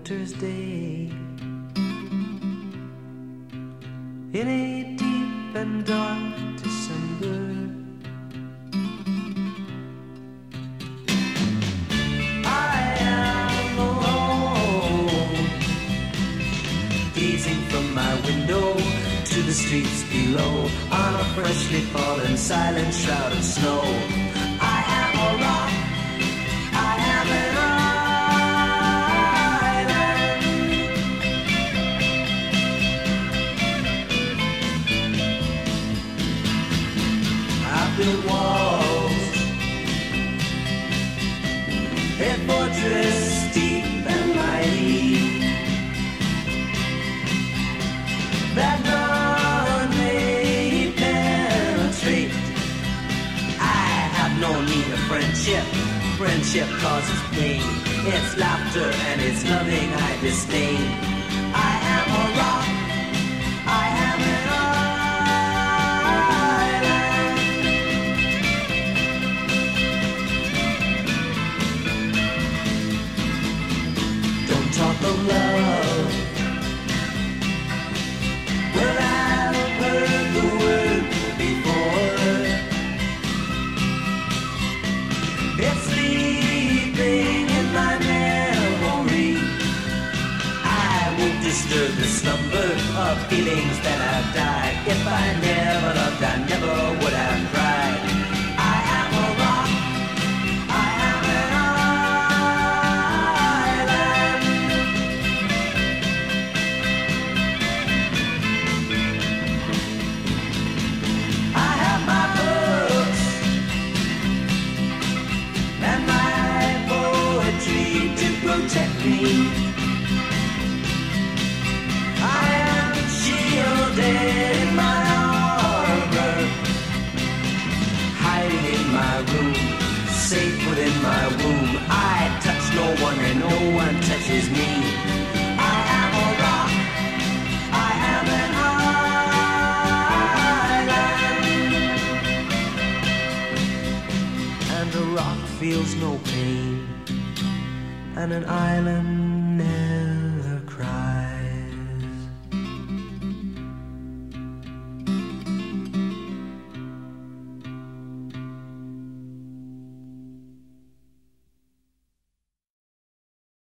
winter's day. In a deep and dark December, I am alone, gazing from my window to the streets below, on a freshly fallen silent shroud of snow. I am a rock, I am an island. I built walls, a fortress deep and mighty, that none may penetrate. I have no need of friendship. Friendship causes pain. It's laughter and it's loving I disdain. I am a rock, I am an island. Don't talk of love. Well, I've heard the word before. It's sleeping in my memory. I won't disturb the slumber of feelings that have died. If I never loved, I never would have cried. I am a rock, I am an island. I have my books and my poetry to protect me. I am shielded in my armor, hiding in my room, safe within my womb. I touch no one and no one touches me. I am a rock, I am an island. And a rock feels no pain, and an island